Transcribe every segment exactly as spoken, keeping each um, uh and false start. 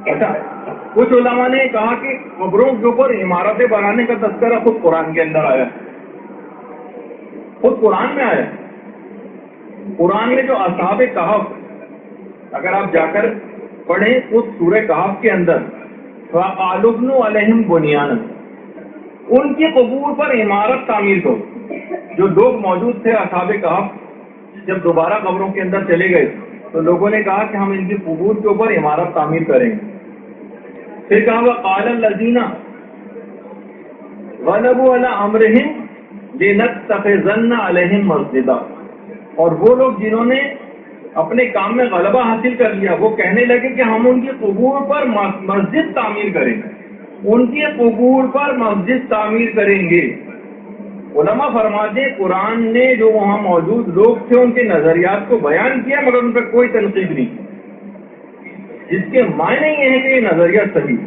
اچھا، کچھ علماء نے کہا کہ قبروں کے اوپر عمارتیں بنانے کا تذکرہ خود قرآن کے اندر آیا، خود قرآن میں آیا۔ قرآن میں جو اصحاب کہف، اگر آپ جا کر پڑھیں اس سورہ کہف کے اندر، وَقَالُوا ابْنُوا عَلَيْهِمْ بُنْيَانًا، ان کی قبور پر عمارت تعمیر کرو۔ جو لوگ موجود تھے اصحاب کہف، جب دوبارہ قبروں کے اندر چلے گئے تو لوگوں نے کہا کہ ہم ان کی قبور کے اوپر عمارت تعمیر کریں گے۔ پھر کہا وَقَالَ الَّذِينَ غَلَبُوا عَلَىٰ أَمْرِهِمْ لِنَتَّخِذَنَّ عَلَيْهِمْ مَسْجِدًا، اور وہ لوگ جنہوں نے اپنے کام میں غلبہ حاصل کر لیا، وہ کہنے لگے کہ ہم ان کی قبور پر مسجد تعمیر کریں گے، ان کی قبور پر مسجد تعمیر کریں گے۔ علماء فرماتے ہیں قرآن نے جو وہاں موجود لوگ تھے ان کے نظریات کو بیان کیا، مگر ان پر کوئی تنقید نہیں کی، جس کے معنی یہ ہے کہ یہ نظریہ صحیح،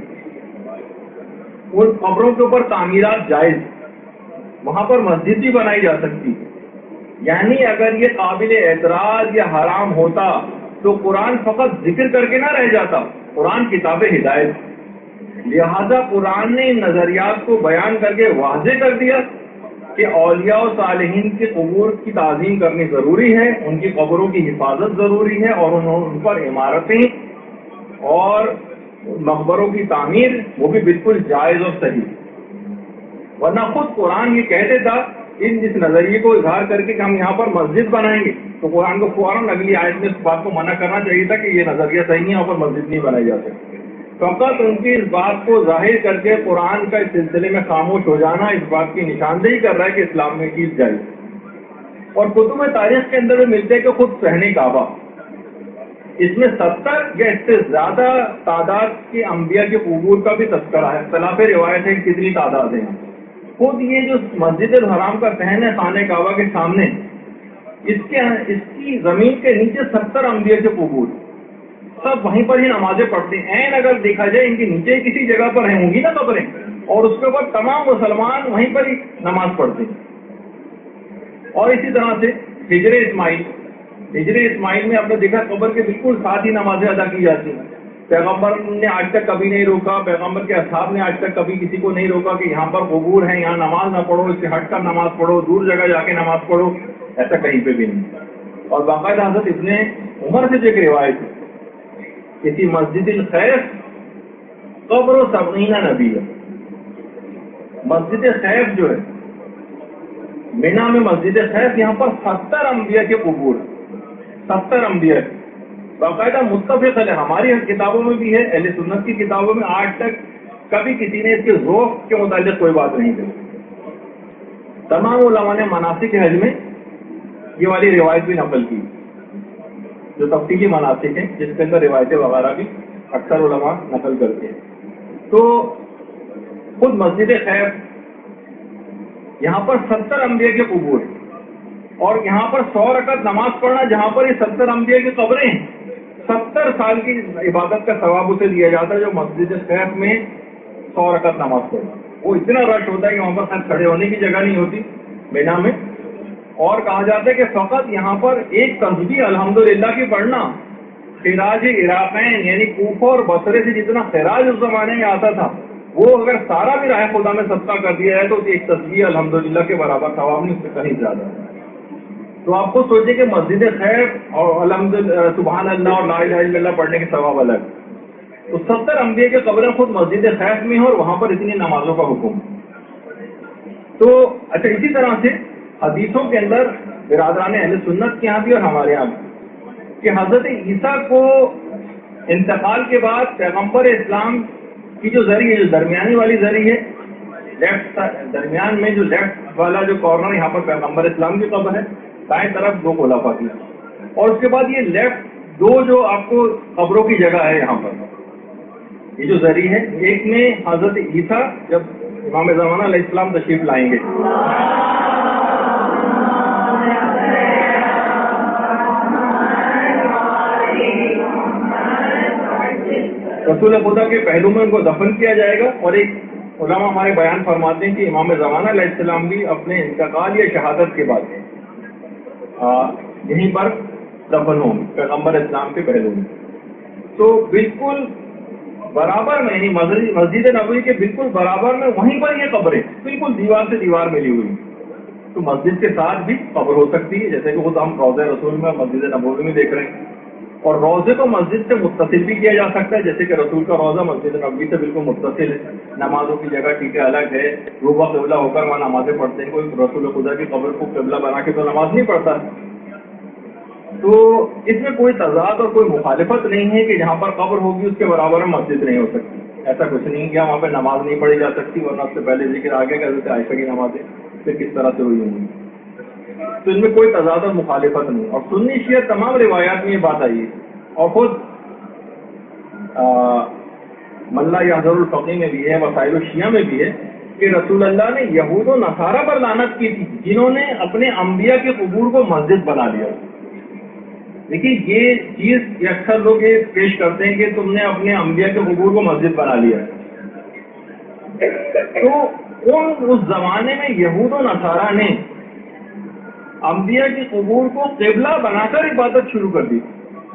ان قبروں کے اوپر تعمیرات جائز، وہاں پر مسجد بھی بنائی جا سکتی۔ یعنی اگر یہ قابل اعتراض یا حرام ہوتا تو قرآن فقط ذکر کر کے نہ رہ جاتا، قرآن کتاب ہدایت، لہذا قرآن نے ان نظریات کو بیان کر کے واضح کر دیا کہ اولیاء و صالحین کی قبور کی تعظیم کرنی ضروری ہے، ان کی قبروں کی حفاظت ضروری ہے، اور ان پر عمارتیں اور مقبروں کی تعمیر وہ بھی بالکل جائز اور صحیح۔ ورنہ خود قرآن یہ کہتے تھا ان جس نظریے کو اظہار کر کے کہ ہم یہاں پر مسجد بنائیں گے، تو قرآن کو فوراً اگلی آیت میں اس بات کو منع کرنا چاہیے تھا کہ یہ نظریہ صحیح نہیں ہے، یہاں پر مسجد نہیں بنائی جا سکتی۔ فقط ان کی اس بات کو ظاہر کر کے قرآن کا اس سلسلے میں خاموش ہو جانا اس بات کی نشاندہی کر رہا ہے کہ اسلام میں چیز جائز۔ اور کتب تاریخ کے اندر بھی ملتے ہیں کہ خود صحن کعبہ، اس میں ستر یا اس سے زیادہ تعداد کے انبیاء کی قبور کا بھی تذکرہ ہے، اختلاف روایت ہے کتنی تعداد ہے۔ خود یہ جو مسجد الحرام کا صحن ہے خانہ کعبہ کے سامنے، اس کے اس کی زمین کے نیچے ستر انبیاء کے قبور، سب وہیں پر ہی نمازیں پڑھتے ہیں۔ این اگر دیکھا جائے ان کے نیچے کسی جگہ پر ہیں ہوں گی نا قبریں، اور اس کے اوپر تمام مسلمان وہیں پر ہی نماز پڑھتے ہیں۔ اور اسی طرح سے ہجر اسماعیل، ہجر اسماعیل میں آپ نے دیکھا قبر کے بالکل ساتھ ہی نمازیں ادا کی جاتی ہیں۔ پیغمبر نے آج تک کبھی نہیں روکا، پیغمبر کے اصحاب نے آج تک کبھی کسی کو نہیں روکا کہ یہاں پر قبور ہیں، یہاں نماز نہ پڑھو، اس سے ہٹ کر نماز پڑھو، دور جگہ جا کے نماز پڑھو، ایسا کہیں پہ بھی نہیں۔ اور باقاعدہ حضرت ابن عمر سے جو ایک روایت ہے، کسی مسجد الخیف قبر و سبعین نبی، مسجد خیف جو ہے مینا میں، مسجد خیف یہاں پر ستر انبیاء کے قبور، ستر انبیاء باقاعدہ متفق ہے، ہماری کتابوں میں بھی ہے، اہل سنت کی کتابوں میں آج تک کبھی کسی نے اس کے ذوق کے متعلق کوئی بات نہیں کی۔ تمام علماء نے مناسک حج میں یہ والی روایت بھی نقل کی، جو تفصیلی مناسک ہیں جس کے اندر روایتیں وغیرہ بھی اکثر علماء نقل کرتے ہیں۔ تو خود مسجد خیف یہاں پر ستر انبیاء کے قبور، اور یہاں پر سو رکعت نماز پڑھنا جہاں پر یہ ستر انبیاء کی قبریں ہیں، ستر سال کی عبادت کا ثواب اسے دیا جاتا ہے جو مسجد خیف میں سو رکعت نماز پڑھنا۔ وہ اتنا رش ہوتا ہے کہ وہاں پر کھڑے ہونے کی جگہ نہیں ہوتی مینا میں، اور کہا جاتا ہے کہ فقط یہاں پر ایک تسبیح الحمدللہ کی پڑھنا خراج عراقین یعنی کوفہ اور بصرے سے جتنا خراج اس زمانے میں آتا تھا، وہ اگر سارا بھی راہ خدا میں صدقہ کر دیا ہے تو ایک تسبیح الحمدللہ کے برابر ثواب نہیں، اس سے کہیں زیادہ۔ تو آپ خود سوچیں کہ مسجد خیف اور الحمد سبحان اللہ اور لا الہ الا اللہ پڑھنے کے ثواب الگ، تو ستر انبیاء کے قبریں خود مسجد خیف میں ہیں اور وہاں پر اتنی نمازوں کا حکم۔ تو اچھا، اسی طرح سے حدیثوں کے اندر برادران اہل سنت کے یہاں بھی اور ہمارے یہاں بھی کہ حضرت عیسیٰ کو انتقال کے بعد پیغمبر اسلام کی جو زری ہے، جو درمیانی والی زری ہے، لیفٹ درمیان میں جو لیفٹ والا جو کارنر یہاں پر پیغمبر اسلام کی قبر ہے، دائیں طرف دو خلفاء کی، اور اس کے بعد یہ لیفٹ دو جو آپ کو قبروں کی جگہ ہے یہاں پر، یہ جو زری ہے، ایک میں حضرت عیسیٰ جب امام زمانہ علیہ السلام تشریف لائیں گے، رسول خدا کے پہلو میں ان کو دفن کیا جائے گا، اور ایک علماء ہمارے بیان فرماتے ہیں کہ امام زمانہ علیہ السلام بھی اپنے انتقال یا شہادت کے بعد یہیں پر دفن ہوں گے پیغمبر اسلام کے پہلو میں۔ تو بالکل برابر میں یعنی مسجد نبوی کے بالکل برابر میں وہیں پر یہ قبریں بالکل دیوار سے دیوار ملی ہوئی. تو مسجد کے ساتھ بھی قبر ہو سکتی ہے، جیسے کہ خود ہم روضہ رسول میں مسجد نبوی میں دیکھ رہے ہیں. اور روضے کو مسجد سے متصل بھی کیا جا سکتا ہے، جیسے کہ رسول کا روضہ مسجد نبوی سے بالکل متصل ہے. نمازوں کی جگہ ٹھیک ہے الگ ہے، روبہ قبلہ ہو کر وہاں نمازیں پڑھتے ہیں. کوئی رسول خدا کی قبر کو قبلہ بنا کے تو نماز نہیں پڑھتا. تو اس میں کوئی تضاد اور کوئی مخالفت نہیں ہے کہ جہاں پر قبر ہوگی اس کے برابر میں مسجد نہیں ہو سکتی. ایسا کچھ نہیں کیا وہاں پہ نماز نہیں پڑھی جا سکتی، ورنہ اس سے پہلے ذکر آگے کہ حضرت عائشہ کی نمازیں پھر کس طرح سے ہوئی ہوں گی. تو ان میں کوئی تضاد اور مخالفت نہیں. اور سنی شیعہ تمام روایات میں یہ بات آئی ہے، اور خود ملا یحضر الفقی میں بھی ہے، وسائل الشیعہ میں بھی ہے کہ رسول اللہ نے یہود و نصارہ پر لعنت کی تھی جنہوں نے اپنے انبیاء کے قبور کو مسجد بنا لیا. دیکھیے یہ چیز یہ اکثر لوگ یہ پیش کرتے ہیں کہ تم نے اپنے انبیاء کے قبور کو مسجد بنا لیا. تو ان اس زمانے میں یہود و نصارہ نے انبیاء کی قبور کو قبلہ بنا کر عبادت شروع کر دی.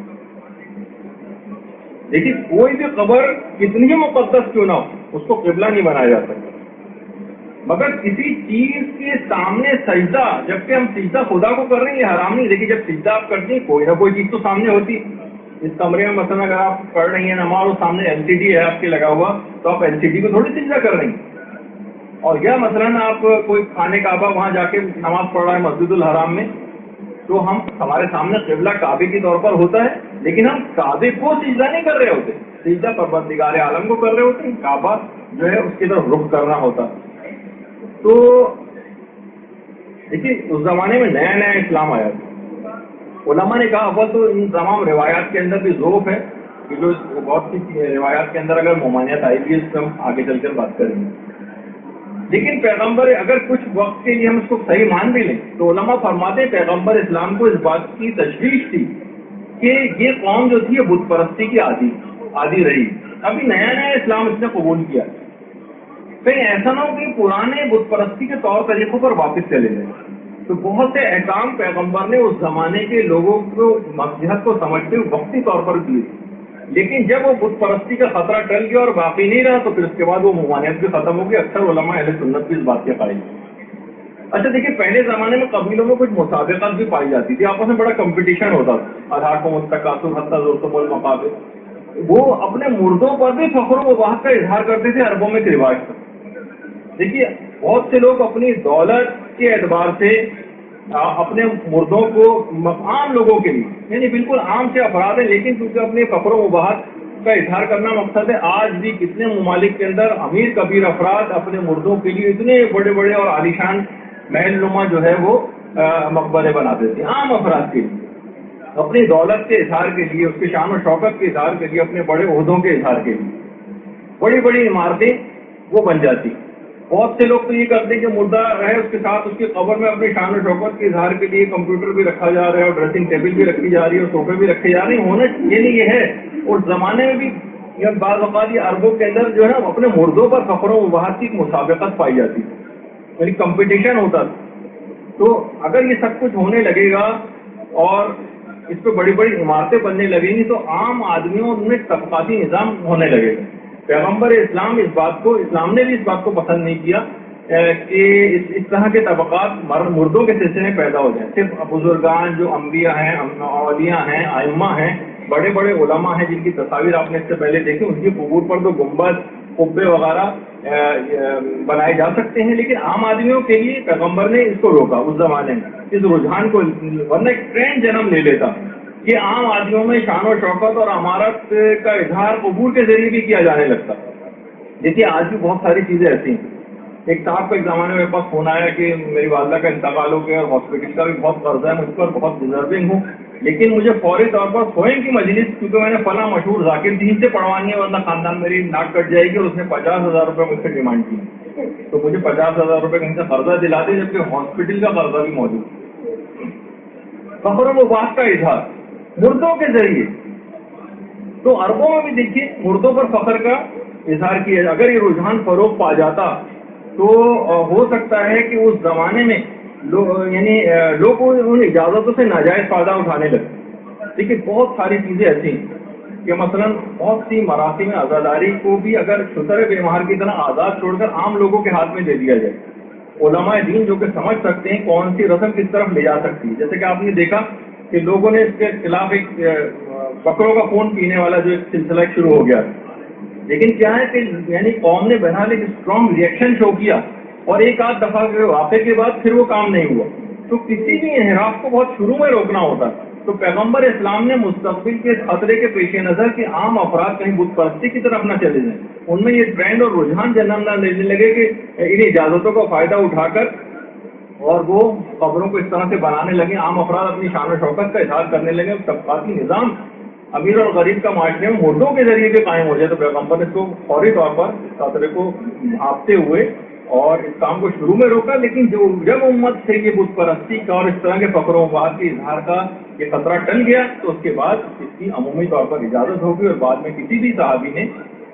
دیکھیے کوئی بھی قبر کتنی ہی مقدس کیوں نہ ہو اس کو قبلہ نہیں بنایا جا سکتا، مگر کسی چیز کے سامنے سجدہ، جبکہ ہم سجدہ خدا کو کر رہے ہیں یہ حرام نہیں. لیکن جب سجدہ آپ کرتے ہیں کوئی نہ کوئی چیز تو سامنے ہوتی. اس کمرے میں مثلا اگر آپ پڑھ رہی ہیں نماز اور سامنے ایل سی ڈی ہے آپ کے لگا ہوا تو آپ ایل سی ڈی کو تھوڑی سجدہ کر رہی ہیں. اور یا مثلاً آپ کوئی خانہ کعبہ وہاں جا کے نماز پڑھ رہا ہے مسجد الحرام میں، تو ہم ہمارے سامنے قبلہ کعبے کے طور پر ہوتا ہے، لیکن ہم کعبے کو سجدہ نہیں کر رہے ہوتے، سجدہ پروردگار عالم کو کر رہے ہوتے ہیں. کعبہ جو ہے اس کی طرف رخ کرنا ہوتا. تو دیکھیے اس زمانے میں نیا نیا اسلام آیا تھا. علماء نے کہا اول تو ان تمام روایات کے اندر بھی ذوق ہے کہ جو بہت سی روایات کے اندر اگر ممانعت آئی بھی اس سے ہم آگے چل کر بات کریں گے. لیکن پیغمبر اگر کچھ وقت کے لیے ہم اس کو صحیح مان بھی لیں تو علماء فرماتے ہیں پیغمبر اسلام کو اس بات کی تشویش تھی کہ یہ قوم جو تھی یہ بت پرستی کی عادی عادی رہی. ابھی نیا نیا اسلام اس نے قبول کیا، کہیں ایسا نہ ہو کہ پرانے بت پرستی کے طور طریقوں پر واپس چلے گئے. تو بہت سے احکام پیغمبر نے اس زمانے کے لوگوں کو مصلحت کو سمجھتے ہوئے وقتی طور پر کیے، لیکن جب وہ بت پرستی کا خطرہ ٹل گیا اور باقی نہیں رہا تو پھر اس کے بعد وہ ممانعت بھی ختم ہو گئی. اکثر علماء اہل سنت بھی اس بات کے قائل. اچھا دیکھیے پہلے زمانے میں قبیلوں میں کچھ مسابقات بھی پائی جاتی تھی، آپس میں بڑا کمپٹیشن ہوتا تھا. اضحاکم التکاثر حتی زرتم المقابر. وہ اپنے مردوں پر بھی فخر و مباحث کا اظہار کرتے تھے. عربوں میں ایک رواج تھا. دیکھیے بہت سے لوگ اپنی دولت کے اعتبار سے اپنے مردوں کو عام لوگوں کے لیے یعنی بالکل عام سے افراد ہیں، لیکن کیونکہ اپنے فخر و مباحث کا اظہار کرنا مقصد ہے. آج بھی کتنے ممالک کے اندر امیر کبیر افراد اپنے مردوں کے لیے اتنے بڑے بڑے اور عالیشان محل نما جو ہے وہ مقبرے بنا دیتے ہیں عام افراد کے لیے، اپنی دولت کے اظہار کے لیے، اس کے شان و شوکت کے اظہار کے لیے، اپنے بڑے عہدوں کے اظہار کے لیے بڑی بڑی عمارتیں وہ بن جاتی. بہت سے لوگ تو یہ کرتے ہیں کہ مردہ ہے اس کے ساتھ اس کی قبر میں اپنی شان و شوکت کے اظہار کے لیے کمپیوٹر بھی رکھا جا رہا ہے اور ڈریسنگ ٹیبل بھی رکھی جا رہی ہے اور صوفے بھی رکھے جا رہے ہیں. ہونا یہ نہیں یہ ہے. اس زمانے میں بھی بعض اوقات یہ عربوں کے اندر جو ہے نا اپنے مردوں پر فخر و مباحث کی مسابقت پائی جاتی یعنی کمپٹیشن ہوتا تھا. تو اگر یہ سب کچھ ہونے لگے گا اور اس پہ بڑی بڑی عمارتیں بننے لگیں گی تو عام آدمیوں میں طبقاتی نظام ہونے لگے گا. پیغمبر اسلام اس بات کو اسلام نے بھی اس بات کو پسند نہیں کیا کہ اس طرح کے طبقات مردوں کے سلسلے میں پیدا ہو جائیں. صرف بزرگان جو انبیاء ہیں، اولیاء ہیں، ائمہ ہیں، بڑے بڑے علماء ہیں جن کی تصاویر آپ نے اس سے پہلے دیکھی، ان کی قبور پر تو گنبد قبے وغیرہ بنائے جا سکتے ہیں، لیکن عام آدمیوں کے لیے پیغمبر نے اس کو روکا اس زمانے میں اس رجحان کو، ورنہ ایک ٹرینڈ جنم لے لیتا کہ عام آدمیوں میں شان و شوکت اور عمارت کا اظہار قبور کے ذریعے بھی کیا جانے لگتا. دیکھیے آج بھی بہت ساری چیزیں ایسی ہیں. ایک صاحب کو ایک زمانے میں پاس فون آیا کہ میری والدہ کا انتقال ہو گیا اور ہاسپٹل کا بھی بہت قرضہ ہے، مجھ پر بہت ڈیزرونگ ہوں، لیکن مجھے فوری طور پر سوئیں کی مجلس کیونکہ میں نے فلاں مشہور ذاکر دین سے پڑھوانی ہے ورنہ خاندان میری ناک کٹ جائے گی، اور اس نے پچاس ہزار روپے مجھ سے ڈیمانڈ کی. تو مجھے پچاس ہزار روپے کہیں سے قرضہ دلا دے جبکہ ہاسپٹل کا قرضہ بھی موجود. فخر و مباحث کا اظہار مردوں کے ذریعے. تو عربوں میں بھی دیکھیے مردوں پر فخر کا اظہار کیا. اگر یہ رجحان فروغ پا جاتا تو ہو سکتا ہے کہ اس زمانے میں لوگ یعنی لوگ ان اجازتوں سے ناجائز فائدہ اٹھانے لگے. دیکھیے بہت ساری چیزیں ایسی ہیں. کہ مثلاً بہت سی مراسم عزاداری کو بھی اگر شتر بے مہر کی طرح آزاد چھوڑ کر عام لوگوں کے ہاتھ میں دے دیا جائے، علماء دین جو کہ سمجھ سکتے ہیں کون سی رسم کس طرف لے جا سکتی ہے. جیسے کہ آپ نے دیکھا کہ لوگوں نے اس کے خلاف ایک بکروں کا خون پینے والا جو ایک سلسلہ شروع ہو گیا، لیکن کیا ہے کہ یعنی قوم نے بہرحال ایک اسٹرانگ ریئیکشن شو کیا اور ایک آدھ دفعہ کے واقعے کے بعد پھر وہ کام نہیں ہوا. تو کسی بھی انحراف کو بہت شروع میں روکنا ہوتا ہے. تو پیغمبر اسلام نے مستقبل کے خطرے کے پیش نظر کہ عام افراد کہیں بت پرستی کی طرف نہ چلے جائیں، ان میں یہ ٹرینڈ اور رجحان جنم نہ لینے لگے کہ ان اجازتوں کا فائدہ اٹھا کر اور وہ قبروں کو اس طرح سے بنانے لگے، عام افراد اپنی شان و شوکت کا اظہار کرنے لگے، طبقاتی نظام امیر اور غریب کا معاشرے میں مردوں کے ذریعے بھی قائم ہو جائے. تو پیغمبر نے اس کو فوری طور پر اس خطرے کو بھانپتے ہوئے اور اس کام کو شروع میں روکا. لیکن جو جب امت سے یہ بت پرستی کا اور اس طرح کے فخر و بات کے اظہار کا یہ خطرہ ٹل گیا تو اس کے بعد اس کی عمومی طور پر اجازت ہوگی، اور بعد میں کسی بھی صحابی نے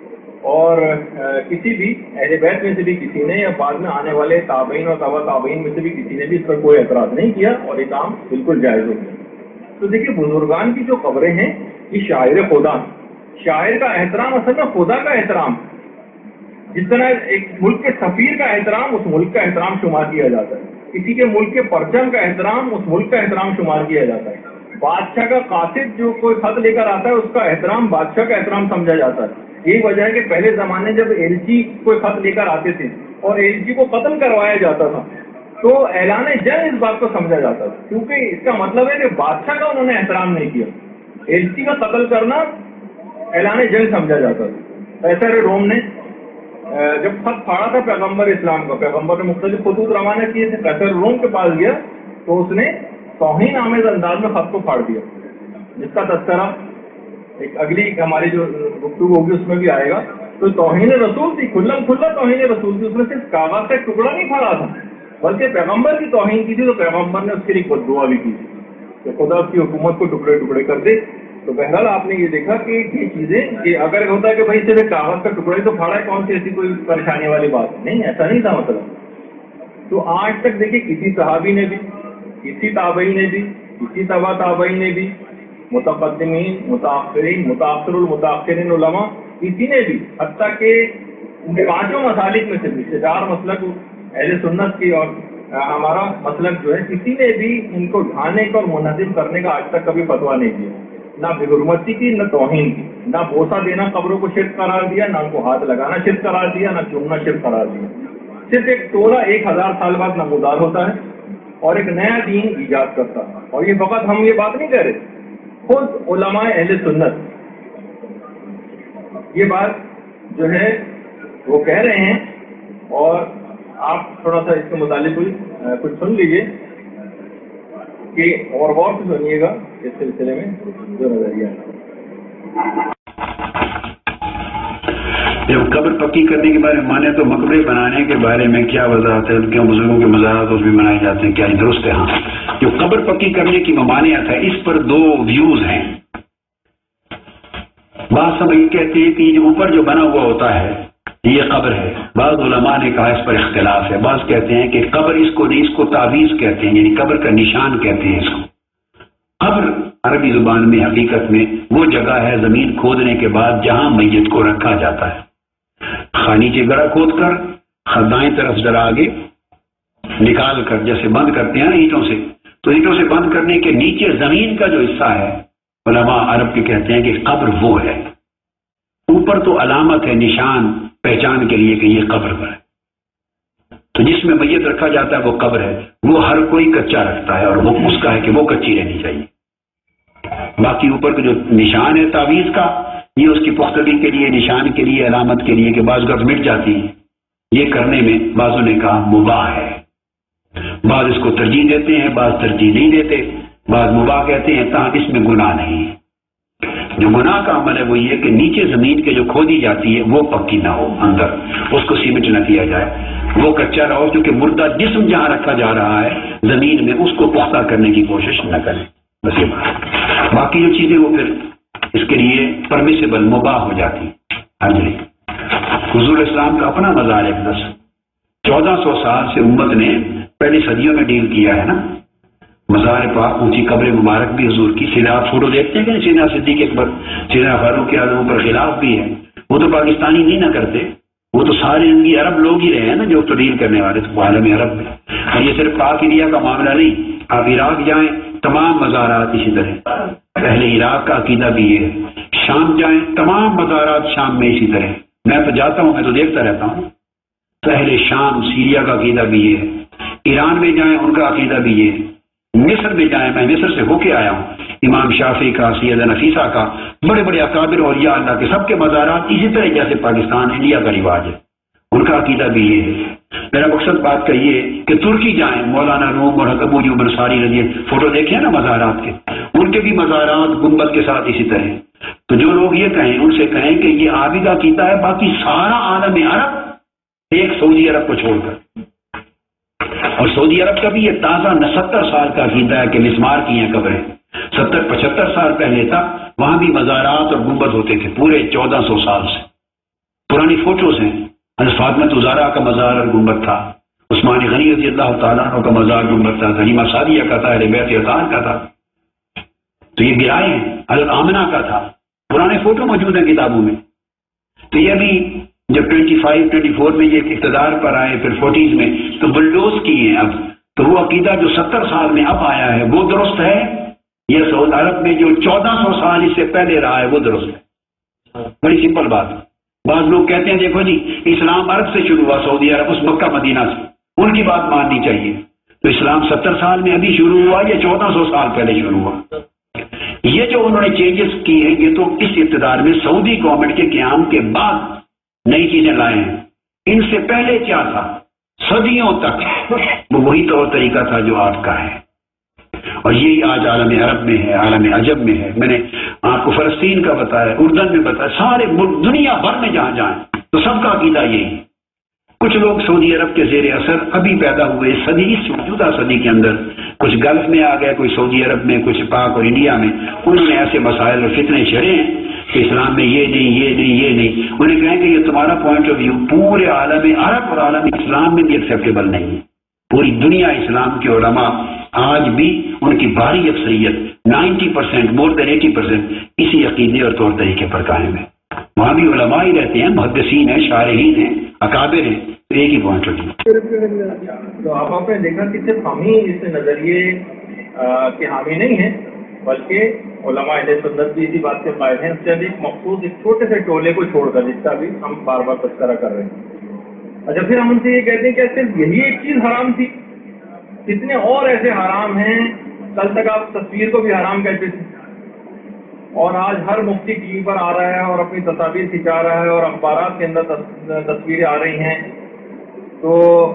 اور کسی بھی اہل بیت میں سے بھی کسی نے یا بعد میں آنے والے تابعین اور تبع تابعین میں سے بھی کسی نے بھی اس پر کوئی اعتراض نہیں کیا اور یہ کام بالکل جائز ہو گیا. تو دیکھیے بزرگان کی جو قبریں ہیں یہ شاعر خدا، شاعر کا احترام اصل میں خدا کا احترام. جس طرح ایک ملک کے سفیر کا احترام اس ملک کا احترام شمار کیا جاتا ہے، کسی کے ملک کے پرچم کا احترام اس ملک کا احترام شمار کیا جاتا ہے. بادشاہ کا قاصد جو کوئی خط لے کر آتا ہے اس کا احترام بادشاہ کا احترام سمجھا جاتا ہے. یہی وجہ ہے کہ پہلے زمانے جب ایل جی کوئی خط لے کر آتے تھے اور ایل جی کو قتل کروایا جاتا تھا تو اعلان جنگ اس بات کو سمجھا جاتا تھا، کیونکہ اس کا مطلب ہے کہ بادشاہ کا انہوں نے احترام نہیں کیا. ایل جی کا قتل کرنا اعلان جنگ سمجھا جاتا تھا. ایسا روم نے جب خط پھاڑا تھا پیغمبر اسلام کا، پیغمبر نے مختلف خطوط روانہ کیے تھے، قیصر روم کے پاس گیا تو اس نے توہین آمیز انداز میں خط کو پھاڑ دیا، جس کا تذکرہ ایک اگلی ہماری جو گفتگو ہوگی اس میں بھی آئے گا. تو توہین رسول تھی، کھلم کھلا توہین رسول تھی. اس میں صرف کاغذ کا ایک ٹکڑا نہیں پھاڑا تھا بلکہ پیغمبر کی توہین کی تھی. تو پیغمبر نے اس کے لیے بد دعا بھی کی تھی کہ خدا کی حکومت کو ٹکڑے ٹکڑے کر دے. تو بہرحال آپ نے یہ دیکھا کہ یہ چیزیں کہ اگر ہوتا ہے کہ بھائی صرف کاغذ کا ٹکڑا ہی تو پھاڑا ہے، کون سی ایسی کوئی پریشانی والی بات نہیں، ایسا نہیں تھا مطلب. تو آج تک دیکھیے کسی صحابی نے بھی، کسی تابعی نے بھی، کسی تبع تابعی نے بھی، متقدمین متاخرین متاخر المتاخرین علماء کسی نے بھی، حتیٰ کہ پانچوں مسالک میں سے بھی چار مسلک اہل سنت کی اور ہمارا مسلک جو ہے، کسی نے بھی ان کو ڈھانے کا اور منظم کرنے کا آج تک کبھی فتویٰ نہیں دیا. نہ بےحرمتی کی، نہ توہین کی، نہ بوسہ دینا قبروں کو شرک قرار دیا، نہ ان کو ہاتھ لگانا شرک قرار دیا، نہ چومنا شرک قرار دیا. صرف ایک ٹولہ ایک ہزار سال بعد نمودار ہوتا ہے اور ایک نیا دین ایجاد کرتا ہے. اور یہ فقط ہم یہ بات نہیں کہہ رہے، خود علماء اہل سنت یہ بات جو ہے وہ کہہ رہے ہیں. اور آپ تھوڑا سا اس کے متعلق کچھ سن لیجئے کہ اور غور سے سنیے گا اس سلسلے میں جو نظریہ ہے. جب قبر پکی کرنے کے بارے میں مانے تو مقبرے بنانے کے بارے میں کیا وضاحت ہے؟ کیوں بزرگوں کے مزارات بھی بنائے جاتے ہیں؟ کیا یہ درست ہے؟ ہاں، جو قبر پکی کرنے کی ممانعت ہے اس پر دو ویوز ہیں. بعض سب یہ کہتے ہیں کہ یہ اوپر جو بنا ہوا ہوتا ہے یہ قبر ہے. بعض علماء نے کہا اس پر اختلاف ہے. بعض کہتے ہیں کہ قبر اس کو نہیں، اس کو تعویذ کہتے ہیں، یعنی قبر کا نشان کہتے ہیں اس کو. قبر عربی زبان میں حقیقت میں وہ جگہ ہے زمین کھودنے کے بعد جہاں میت کو رکھا جاتا ہے. نیچے گڑھا کھود کر دائیں طرف ذرا آگے نکال کر جیسے بند کرتے ہیں نا اینٹوں سے، تو اینٹوں سے بند کرنے کے نیچے زمین کا جو حصہ ہے علماء عرب کے کہتے ہیں کہ قبر وہ ہے. اوپر تو علامت ہے، نشان پہچان کے لیے کہ یہ قبر پر ہے. تو جس میں میت رکھا جاتا ہے وہ قبر ہے. وہ ہر کوئی کچا رکھتا ہے اور وہ اس کا ہے کہ وہ کچی رہنی چاہیے. باقی اوپر کا جو نشان ہے تعویذ کا، یہ اس کی پختگی کے لیے، نشان کے لیے، علامت کے لیے کہ بعض گرد مٹ جاتی ہے. یہ کرنے میں بعضوں نے کہا مباح ہے. بعض اس کو ترجیح دیتے ہیں، بعض ترجیح نہیں دیتے. بعض مباح کہتے ہیں تاہم اس میں گناہ نہیں ہے. جو گناہ کا عمل ہے وہ یہ کہ نیچے زمین کے جو کھودی جاتی ہے وہ پکی نہ ہو، اندر اس کو سیمنٹ نہ کیا جائے، وہ کچا رہو، کیونکہ مردہ جسم جہاں رکھا جا رہا ہے زمین میں اس کو پختہ کرنے کی کوشش نہ کریں. بس یہ بات. باقی جو چیزیں وہ پھر اس کے لیے پرمیسیبل مباح ہو جاتی. ہاں جی، حضور اسلام کا اپنا مزار ایک دس چودہ سو سال سے امت نے پہلی صدیوں میں ڈیل کیا ہے نا. مزار پاک اونچی قبر مبارک بھی حضور کی. سیدھا آپ فوٹو دیکھتے ہیں کہ سیدھا صدیق اکبر سیدھا فاروق اعظم پر خلاف بھی ہے. وہ تو پاکستانی نہیں نہ کرتے, وہ تو سارے انگی عرب لوگ ہی رہے ہیں نا جو تبدیل کرنے والے تو عالم عرب میں. اور یہ صرف پاک انڈیا کا معاملہ نہیں, آپ عراق جائیں تمام مزارات اسی طرح. پہلے عراق کا عقیدہ بھی یہ ہے. شام جائیں تمام مزارات شام میں اسی طرح. میں تو جاتا ہوں, میں تو دیکھتا رہتا ہوں. پہلے شام سیریا کا عقیدہ بھی یہ ہے. ایران میں جائیں ان کا عقیدہ بھی یہ ہے. مصر میں جائیں, میں مصر سے ہو کے آیا ہوں, امام شافعی کا, سید نفیسہ کا, بڑے بڑے اکابر اور یا اللہ کے سب کے مزارات اسی طرح جیسے پاکستان انڈیا کا رواج ہے, ان کا عقیدہ بھی یہ ہے. میرا مقصد بات کا یہ ہے کہ ترکی جائیں, مولانا روم اور ابو ایوب انصاری رضی فوٹو دیکھیں نا مزارات کے, ان کے بھی مزارات گنبد کے ساتھ اسی طرح. تو جو لوگ یہ کہیں ان سے کہیں کہ یہ عابدہ عقیدہ ہے, باقی سارا عالم عرب ایک سعودی عرب کو چھوڑ کر. اور سعودی عرب کا بھی یہ تازہ ستر سال کا عقیدہ ہے کہ مسمار کی ہیں قبریں. ستر پچہتر سال پہلے تک وہاں بھی مزارات اور گنبد ہوتے تھے, پورے چودہ سو سال سے پرانی فوٹوز ہیں. فاطمہ الزہرا کا مزار اور گنبد تھا, عثمان غنی رضی اللہ تعالیٰ عنہ کا مزار گنبد تھا, حلیمہ سعدیہ کا تھا, اہل بیت اطہار کا تھا. تو یہ گرائے ہیں, حضرت آمنہ کا تھا, پرانے فوٹو موجود ہیں کتابوں میں. تو یہ بھی جب ٹوئنٹی فائیو ٹوئنٹی فور میں یہ اقتدار پر آئے, پھر فورٹیز میں تو بلڈوز کیے ہیں اب. تو وہ عقیدہ جو ستر سال میں اب آیا ہے وہ درست ہے, یہ سعودی عرب میں جو چودہ سو سال اس سے پہلے رہا ہے وہ درست ہے. بڑی سمپل بات. بعض لوگ کہتے ہیں دیکھو جی اسلام عرب سے شروع ہوا, سعودی عرب اس مکہ مدینہ سے, ان کی بات ماننی چاہیے. تو اسلام ستر سال میں ابھی شروع ہوا یا چودہ سو سال پہلے شروع ہوا؟ یہ جو انہوں نے چینجز کی ہیں یہ تو اس اقتدار میں سعودی گورنمنٹ کے قیام کے بعد نئی چیزیں لائے ہیں. ان سے پہلے کیا تھا صدیوں تک وہ وہی طور طریقہ تھا جو آپ کا ہے. اور یہی آج عالم عرب میں ہے, عالم عجب میں ہے. میں نے آپ کو فلسطین کا بتایا, اردن میں بتایا, سارے ملک دنیا بھر میں جہاں جائیں تو سب کا عقیدہ یہی. کچھ لوگ سعودی عرب کے زیر اثر ابھی پیدا ہوئے صدی, اس موجودہ صدی کے اندر کچھ گلف میں آ گئے, کوئی سعودی عرب میں, کچھ پاک اور انڈیا میں. انہوں نے ایسے مسائل اور فتنے چھڑے ہیں کہ اسلام میں یہ نہیں یہ نہیں یہ نہیں. انہیں کہیں کہ یہ تمہارا پوائنٹ آف ویو پورے عالم عرب اور عالم اسلام میں بھی ایکسیپٹیبل نہیں ہے. پوری دنیا اسلام کے علماء آج بھی ان کی بھاری اکثریت ninety percent more than eighty percent اسی عقیدے اور طور طریقے پر قائم ہے. وہاں بھی علماء ہی رہتے ہیں, محدثین ہیں, شارحین ہیں, اکابر ہیں, تو ایک ہی پوائنٹ آف ویو. تو آپ نے دیکھا کہ صرف ہم ہی اس نظریے کے حامی نہیں ہیں بلکہ علماء اہل سنت بھی اسی بات کے قائل ہیں. چند ایک مخصوص ایک چھوٹے سے ٹولے کو چھوڑ کر جس کا بھی ہم بار بار تذکرہ کر رہے ہیں. اچھا پھر ہم ان سے یہ کہتے ہیں کہ صرف یہی ایک چیز حرام تھی, کتنے اور ایسے حرام ہیں. کل تک آپ تصویر کو بھی حرام کہتے تھے اور آج ہر مفتی ٹی وی پر آ رہا ہے اور اپنی تصاویر کھنچا رہا ہے اور اخبارات کے اندر تصویریں آ رہی ہیں. تو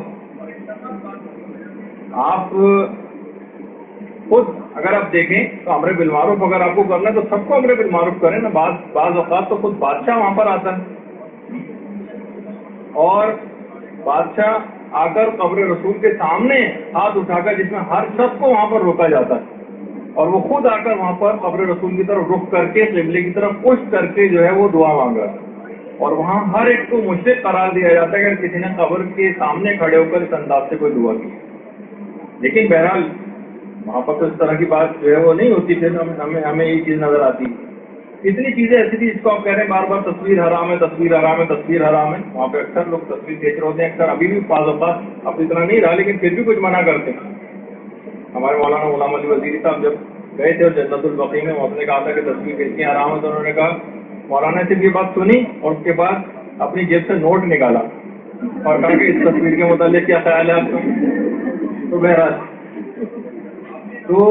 آپ خود اگر آپ دیکھیں تو امر بالمعروف اگر آپ کو کرنا ہے تو سب کو امر بالمعروف کریں نا. بعض بعض اوقات تو خود بادشاہ وہاں پر آتا ہے اور بادشاہ آ کر قبر رسول کے سامنے ہاتھ اٹھا کر, جس میں ہر شخص کو وہاں پر روکا جاتا ہے, اور وہ خود آ کر وہاں پر قبر رسول کی طرف رخ کر کے قبلے کی طرف پشت کر کے جو ہے وہ دعا مانگا, اور وہاں ہر ایک کو مشرک قرار دیا جاتا ہے اگر کسی نے قبر کے سامنے کھڑے ہو کر اس انداز سے کوئی دعا کی. لیکن بہرحال وہاں پر تو اس طرح کی بات جو ہے وہ نہیں ہوتی. پھر ہمیں ہمیں یہ چیز نظر آتی. اتنی چیزیں ایسی تھی جس کو آپ کہہ رہے ہیں بار بار تصویر حرام ہے, تصویر حرام ہے, تصویر حرام ہے. وہاں پہ اکثر لوگ تصویر کھینچ رہے ہوتے ہیں, اکثر ابھی بھی بعض اوقات اب اتنا نہیں رہا لیکن پھر بھی کچھ منع کرتے ہیں. ہمارے مولانا غلام علی وزیری صاحب جب گئے تھے اور جنت البقیع میں آپ نے کہا تھا کہ تصویر کھینچنی حرام ہے, تو انہوں نے کہا, مولانا نے صرف یہ بات سنی اور اس کے بعد اپنی جیب سے نوٹ نکالا اور کہا کہ اس تصویر کے متعلق کیا خیال ہے آپ کا. تو بہرحال تو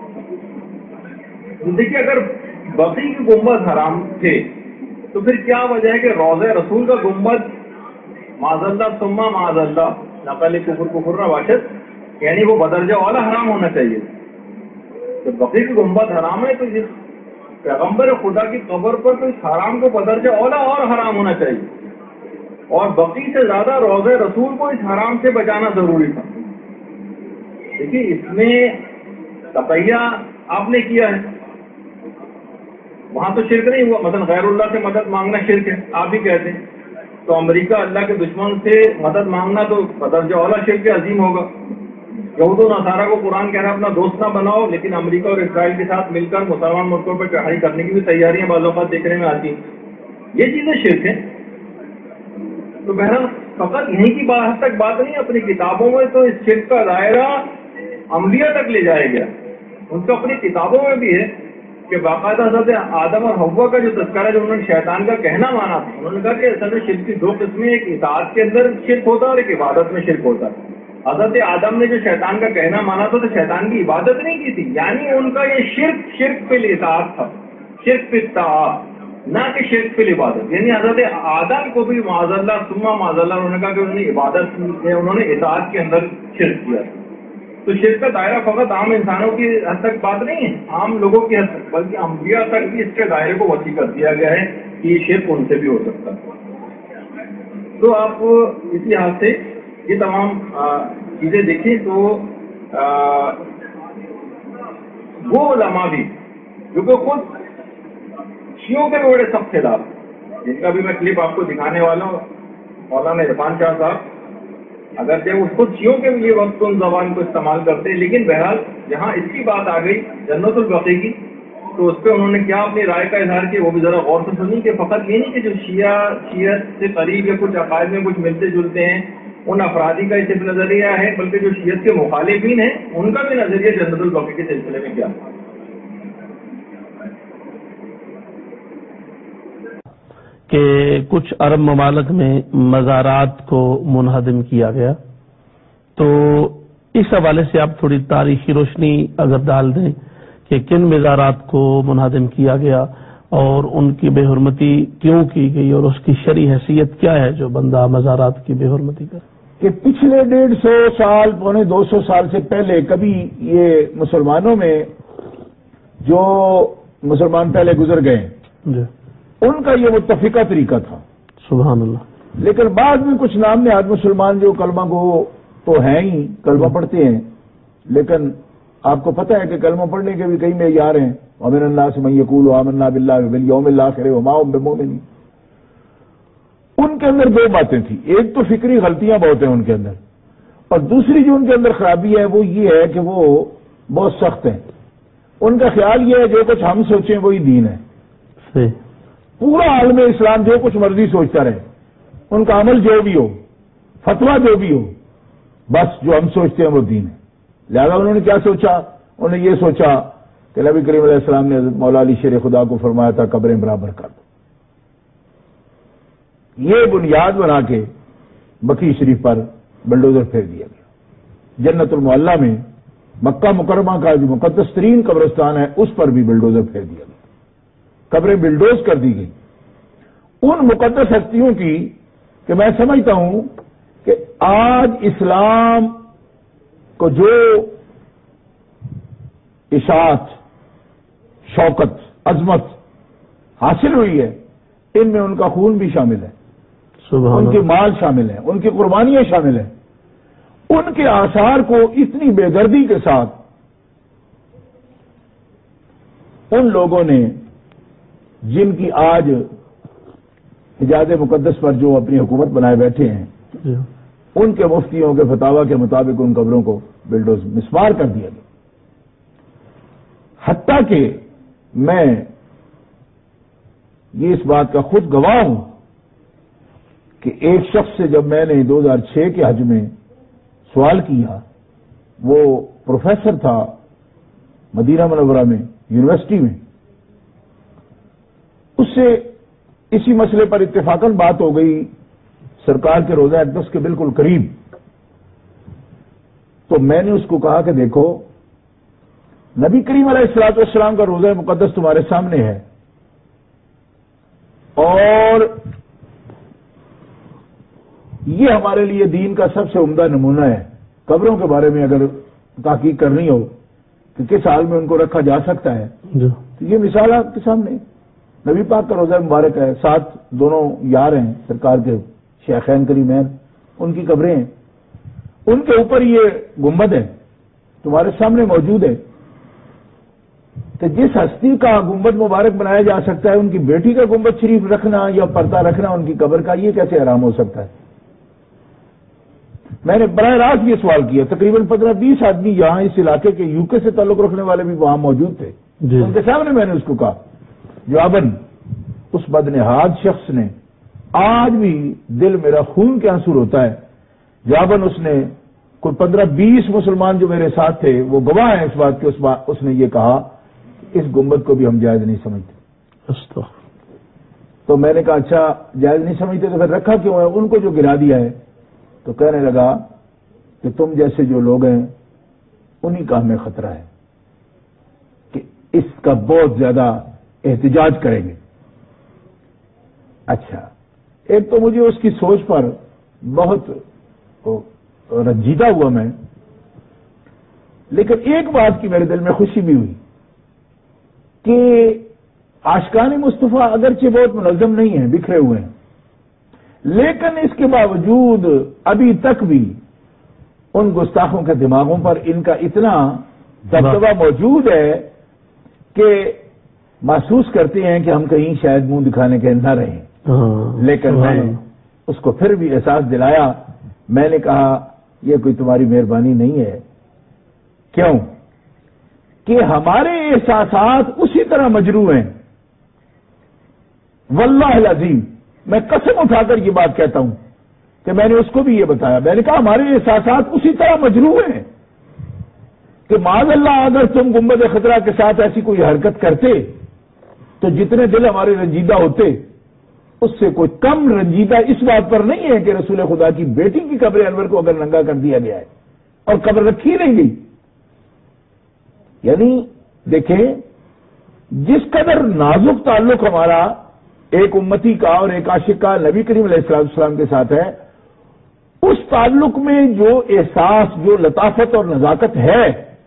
دیکھیے اگر بقیع کی گنبد حرام تھے تو پھر کیا وجہ ہے کہ روضہ رسول کا گنبد معاذ اللہ ثم معاذ اللہ نقل کفر کفر نواشد یعنی وہ بدرجہ اولا حرام ہونا چاہیے. تو بقیع کی گنبد حرام ہے تو جس پیغمبر خدا کی قبر پر تو اس حرام کو بدرجہ اولا اور حرام ہونا چاہیے, اور بقیع سے زیادہ روضہ رسول کو اس حرام سے بچانا ضروری تھا. دیکھیے اس میں تقیہ آپ نے کیا ہے, وہاں تو شرک نہیں ہوا. مثلا غیر اللہ سے مدد مانگنا شرک ہے آپ بھی کہتے ہیں, تو امریکہ اللہ کے دشمن سے مدد مانگنا تو بدرجہ اولا شرک عظیم ہوگا. یہود و نصارہ کو قرآن کہہ رہا ہے اپنا دوست نہ بناؤ، لیکن امریکہ اور اسرائیل کے ساتھ مل کر مسلمان ملکوں پر چڑھائی کرنے کی بھی تیاریاں بعض اوقات دیکھنے میں آتی ہیں. یہ چیزیں شرک ہیں. تو بہرحال فقط یہیں کی حد تک بات نہیں، اپنی کتابوں میں تو اس شرک کا دائرہ انبیاء تک لے جایا گیا. ان کو اپنی کتابوں میں بھی ہے کہ باقاعدہ حضرت آدم اور حوا کا جو تذکرہ جو انہوں نے شیطان کا کہنا مانا تھا، انہوں نے کہا کہ اصل میں شرک کی دو قسمیں، ایک اطاعت کے اندر شرک ہوتا ہے اور ایک عبادت میں شرک ہوتا ہے. حضرت آدم نے جو شیطان کا کہنا مانا تھا تو شیطان کی عبادت نہیں کی تھی، یعنی ان کا یہ شرک شرک فی الاطاعت تھا، شرک فی الطاعت، نہ کہ شرک فی العبادت. یعنی حضرت آدم کو بھی معاذ اللہ ثم معاذ اللہ انہوں نے کہا کہ انہوں نے عبادت میں انہوں نے اطاعت کے اندر شرک کیا. تو شرک کا دائرہ فقط عام انسانوں کی حد تک بات نہیں ہے، عام لوگوں کی حد تک، بلکہ انبیاء تک بھی اس کے دائرے کو وسیع کر دیا گیا ہے کہ یہ شرک ان سے بھی ہو سکتا ہے. تو آپ اس لحاظ سے یہ تمام چیزیں دیکھیں تو وہ علماء بھی جو کہ خود شیعوں کے بڑے سخت خلاف، جن کا بھی میں کلپ آپ کو دکھانے والا ہوں، مولانا عرفان شاہ صاحب، اگر جب اس خود شیعوں کے لیے وقت ان زبان کو استعمال کرتے ہیں، لیکن بہرحال جہاں اس کی بات آ گئی جنت البقیع کی تو اس پہ انہوں نے کیا اپنی رائے کا اظہار کیا وہ بھی ذرا غور سے سنی کہ فقط یہ نہیں کہ جو شیعہ شیعت سے قریب یا کچھ عقائد میں کچھ ملتے جلتے ہیں ان افرادی کا اس صرف نظریہ ہے، بلکہ جو شیعت کے مخالفین ہیں ان کا بھی نظریہ جنت البقیع کے سلسلے میں کیا. کہ کچھ عرب ممالک میں مزارات کو منہدم کیا گیا، تو اس حوالے سے آپ تھوڑی تاریخی روشنی اگر ڈال دیں کہ کن مزارات کو منہدم کیا گیا اور ان کی بے حرمتی کیوں کی گئی اور اس کی شرعی حیثیت کیا ہے جو بندہ مزارات کی بے حرمتی کرے. کہ پچھلے ڈیڑھ سو سال پونے دو سو سال سے پہلے کبھی یہ مسلمانوں میں جو مسلمان پہلے گزر گئے جی ان کا یہ متفقہ طریقہ تھا. سبحان اللہ. لیکن بعد میں کچھ نام نہاد مسلمان جو کلمہ کو تو ہیں ہی، کلمہ پڑھتے ہیں، لیکن آپ کو پتہ ہے کہ کلمہ پڑھنے کے بھی کئی معیار ہیں. وَمِنَ النَّاسِ مَن يَقُولُ آمَنَّا بِاللَّهِ وَبِالْيَوْمِ الْآخِرِ وَمَا هُم بِمُؤْمِنِينَ. ان کے اندر دو باتیں تھیں، ایک تو فکری غلطیاں بہت ہیں ان کے اندر، اور دوسری جو ان کے اندر خرابی ہے وہ یہ ہے کہ وہ بہت سخت ہیں. ان کا خیال یہ ہے جو کچھ ہم سوچیں وہی دین ہے. صحیح. پورا عالم اسلام جو کچھ مرضی سوچتا رہے، ان کا عمل جو بھی ہو، فتویٰ جو بھی ہو، بس جو ہم سوچتے ہیں وہ دین ہے. لہذا انہوں نے کیا سوچا؟ انہوں نے یہ سوچا کہ نبی کریم علیہ السلام نے مولا علی شیر خدا کو فرمایا تھا قبریں برابر کر دو. یہ بنیاد بنا کے بقیع شریف پر بلڈوزر پھیر دیا گیا. جنت المعلیٰ میں مکہ مکرمہ کا جو مقدس ترین قبرستان ہے اس پر بھی بلڈوزر پھیر دیا گیا، قبریں بلڈوز کر دی گئی ان مقدس ہستیوں کی کہ میں سمجھتا ہوں کہ آج اسلام کو جو اشاعت، شوکت، عظمت حاصل ہوئی ہے ان میں ان کا خون بھی شامل ہے، ان کے مال شامل ہیں، ان کی قربانیاں شامل ہیں. ان کے آثار کو اتنی بے دردی کے ساتھ ان لوگوں نے جن کی آج حجاز مقدس پر جو اپنی حکومت بنائے بیٹھے ہیں ان کے مفتیوں کے فتاوی کے مطابق ان قبروں کو بلڈوز مسمار کر دیا گیا. حتیٰ کہ میں یہ اس بات کا خود گواہ ہوں کہ ایک شخص سے جب میں نے دو ہزار چھ کے حج میں سوال کیا، وہ پروفیسر تھا مدینہ منورہ میں یونیورسٹی میں، اس سے اسی مسئلے پر اتفاقاً بات ہو گئی سرکار کے روضہ اقدس کے بالکل قریب. تو میں نے اس کو کہا کہ دیکھو نبی کریم علیہ الصلوۃ والسلام کا روضہ مقدس تمہارے سامنے ہے اور یہ ہمارے لیے دین کا سب سے عمدہ نمونہ ہے. قبروں کے بارے میں اگر تحقیق کرنی ہو کہ کس حال میں ان کو رکھا جا سکتا ہے تو یہ مثال آپ کے سامنے نبی پاک کا روضہ مبارک ہے، ساتھ دونوں یار ہیں سرکار کے شیخین کریمین، ان کی قبریں ہیں، ان کے اوپر یہ گنبد ہے تمہارے سامنے موجود ہے. کہ جس ہستی کا گنبد مبارک بنایا جا سکتا ہے ان کی بیٹی کا گنبد شریف رکھنا یا پردہ رکھنا ان کی قبر کا یہ کیسے حرام ہو سکتا ہے؟ میں نے براہ راست یہ سوال کیا، تقریباً پندرہ بیس آدمی یہاں اس علاقے کے یو کے سے تعلق رکھنے والے بھی وہاں موجود تھے، ان کے سامنے میں نے اس کو کہا جواباً اس بدنہاد شخص نے، آج بھی دل میرا خون کے آنسو ہوتا ہے، جواباً اس نے کوئی پندرہ بیس مسلمان جو میرے ساتھ تھے وہ گواہ ہیں اس بات کے، اس بات اس نے یہ کہا اس گنبد کو بھی ہم جائز نہیں سمجھتے۔ تو میں نے کہا اچھا جائز نہیں سمجھتے تو پھر رکھا کیوں ہے؟ ان کو جو گرا دیا ہے، تو کہنے لگا کہ تم جیسے جو لوگ ہیں انہی کا ہمیں خطرہ ہے کہ اس کا بہت زیادہ احتجاج کریں گے۔ اچھا، ایک تو مجھے اس کی سوچ پر بہت رنجیدہ ہوا میں، لیکن ایک بات کی میرے دل میں خوشی بھی ہوئی کہ عاشقان مصطفیٰ اگرچہ بہت منظم نہیں ہیں، بکھرے ہوئے ہیں، لیکن اس کے باوجود ابھی تک بھی ان گستاخوں کے دماغوں پر ان کا اتنا دبدبہ موجود ہے کہ محسوس کرتے ہیں کہ ہم کہیں شاید منہ دکھانے کے نہ رہیں۔ لیکن میں اس کو پھر بھی احساس دلایا، میں نے کہا یہ کوئی تمہاری مہربانی نہیں ہے۔ کیوں؟ کہ ہمارے احساسات اسی طرح مجروح ہیں، واللہ العظیم میں قسم اٹھا کر یہ بات کہتا ہوں کہ میں نے اس کو بھی یہ بتایا، میں نے کہا ہمارے احساسات اسی طرح مجروح ہیں کہ معاذ اللہ اگر تم گنبد خطرہ کے ساتھ ایسی کوئی حرکت کرتے تو جتنے دل ہمارے رنجیدہ ہوتے اس سے کوئی کم رنجیدہ اس بات پر نہیں ہے کہ رسول خدا کی بیٹی کی قبر انور کو اگر ننگا کر دیا گیا ہے اور قبر رکھی نہیں گئی۔ یعنی دیکھیں جس قدر نازک تعلق ہمارا ایک امتی کا اور ایک عاشق کا نبی کریم علیہ الصلوۃ والسلام کے ساتھ ہے، اس تعلق میں جو احساس، جو لطافت اور نزاکت ہے،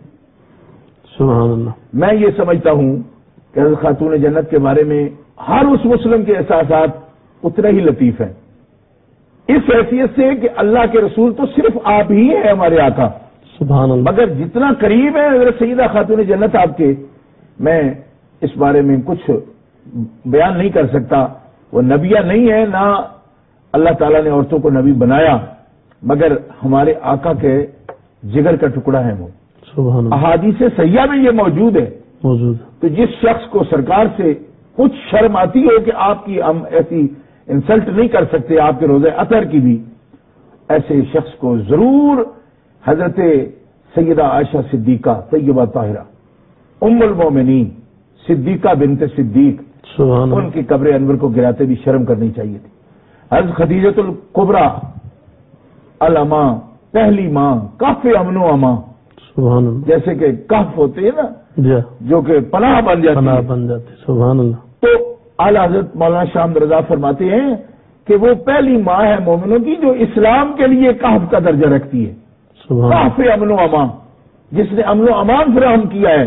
سبحان اللہ، میں یہ سمجھتا ہوں کہ حضرت خاتون جنت کے بارے میں ہر اس مسلم کے احساسات اتنے ہی لطیف ہیں، اس حیثیت سے کہ اللہ کے رسول تو صرف آپ ہی ہیں ہمارے آقا، سبحان اللہ، مگر جتنا قریب ہے حضرت سیدہ خاتون جنت آپ کے، میں اس بارے میں کچھ بیان نہیں کر سکتا۔ وہ نبیہ نہیں ہے، نہ اللہ تعالیٰ نے عورتوں کو نبی بنایا، مگر ہمارے آقا کے جگر کا ٹکڑا ہے وہ، سبحان اللہ، احادیث صحیحہ میں یہ موجود ہے۔ موجود تو جس شخص کو سرکار سے کچھ شرم آتی ہو کہ آپ کی ہم ایسی انسلٹ نہیں کر سکتے، آپ کے روزے اطہر کی بھی، ایسے شخص کو ضرور حضرت سیدہ عائشہ صدیقہ طیبہ طاہرہ ام المومنین صدیقہ بنت صدیق، سبحان ان کی قبر انور کو گراتے بھی شرم کرنی چاہیے تھی۔ حضرت خدیجۃ الکبریٰ الاماں، پہلی ماں، کہف امن و امان، سبحان اللہ، جیسے کہ کہف ہوتے ہیں نا جی، جو کہ پناہ بن جاتی پناہ ہے، بن جاتی، سبحان اللہ، تو اعلیٰ حضرت مولانا شاہ احمد رضا فرماتے ہیں کہ وہ پہلی ماں ہے مومنوں کی جو اسلام کے لیے کہف کا درجہ رکھتی ہے، سبحان اللہ، کہف امن و امان، جس نے امن و امان فراہم کیا ہے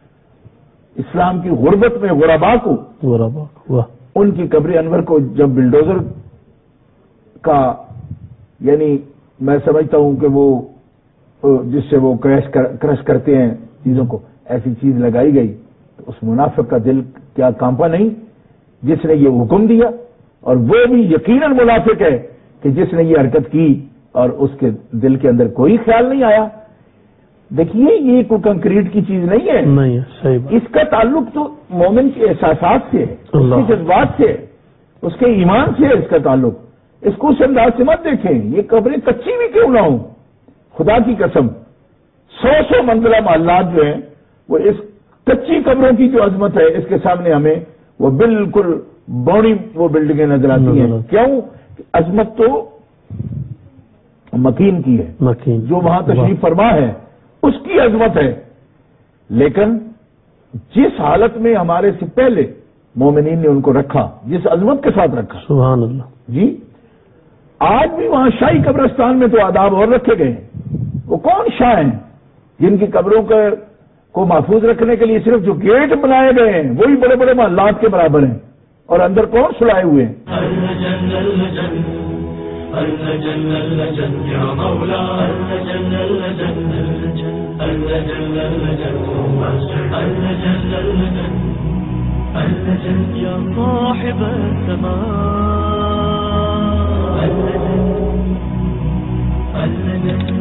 اسلام کی غربت میں غربا کو، غربا، واہ، ان کی قبر انور کو جب بلڈوزر کا، یعنی میں سمجھتا ہوں کہ وہ جس سے وہ کریش کر کرش کرتے ہیں چیزوں کو، ایسی چیز لگائی گئی تو اس منافق کا دل کیا کانپا نہیں جس نے یہ حکم دیا، اور وہ بھی یقیناً منافق ہے کہ جس نے یہ حرکت کی اور اس کے دل کے اندر کوئی خیال نہیں آیا۔ دیکھیے یہ کوئی کنکریٹ کی چیز نہیں ہے، نہیں ہے، صحیح بات، اس کا تعلق تو مومن کے احساسات سے ہے، اس اللہ، کے جذبات سے ہے، اس کے ایمان سے ہے اس کا تعلق۔ اس کو اس انداز سے مت دیکھیں، یہ قبریں کچی بھی کیوں نہ ہوں، خدا کی قسم سو سو منزلہ محلات جو ہیں وہ اس کچی قبروں کی جو عظمت ہے اس کے سامنے ہمیں وہ بالکل بوڑی وہ بلڈنگیں نظر آتی ہیں۔ کیوں؟ عظمت تو مکین کی ہے، مکین، جو وہاں تشریف فرما ہے اس کی عظمت ہے، لیکن جس حالت میں ہمارے سے پہلے مومنین نے ان کو رکھا، جس عظمت کے ساتھ رکھا، سبحان اللہ، جی آج بھی وہاں شاہی قبرستان میں تو آداب اور رکھے گئے ہیں۔ وہ کون شاہ ہیں جن کی قبروں کا کو محفوظ رکھنے کے لیے صرف جو گیٹ بنائے گئے ہیں وہی بڑے بڑے محلات کے برابر ہیں، اور اندر کون سلائے ہوئے ہیں؟ يا صاحب السماء علنا